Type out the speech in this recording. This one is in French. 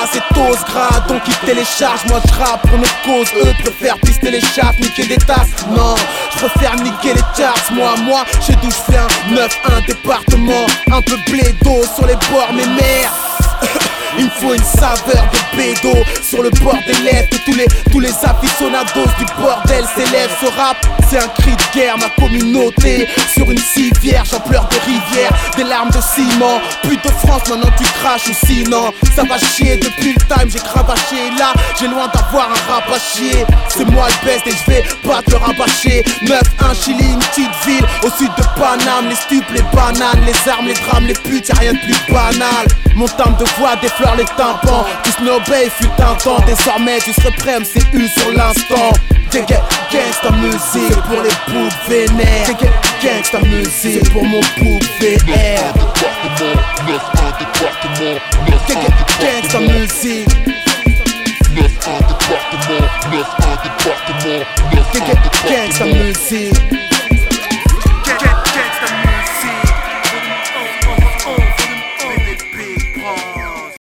c'est tous gras, donc ils téléchargent. Moi je rappe pour nos causes, eux préfèrent pister les charts, niquer des tasses. Non, je préfère niquer les charts. Moi, j'ai d'où je viens, 9-1 département. Un peu blédo sur les bords, mes mères. Il me faut une saveur de bédo sur le bord des lèvres. Que tous les aficionados du bordel s'élèvent. Ce rap, c'est un cri de guerre, ma communauté. Sur une civière, j'en pleure des rivières, des larmes de ciment. Pute de France, maintenant tu craches ou sinon ça va chier, depuis le time j'ai cravaché. Là, j'ai loin d'avoir un rap à chier. C'est moi le best et je vais pas te le rabâcher. 9-1 Chili, une petite ville au sud de Paname. Les stupes, les bananes, les armes, les drames, les putes, y'a rien de plus banal. Mon timbre de voix déflore les tympans. Tu snobais fut un temps, désormais tu serais prêt à me CU sur l'instant. Gangsta musique, c'est pour les boucs vénères. Gangsta musique, c'est pour mon bouc VR. Gangsta musique. Gangsta musique.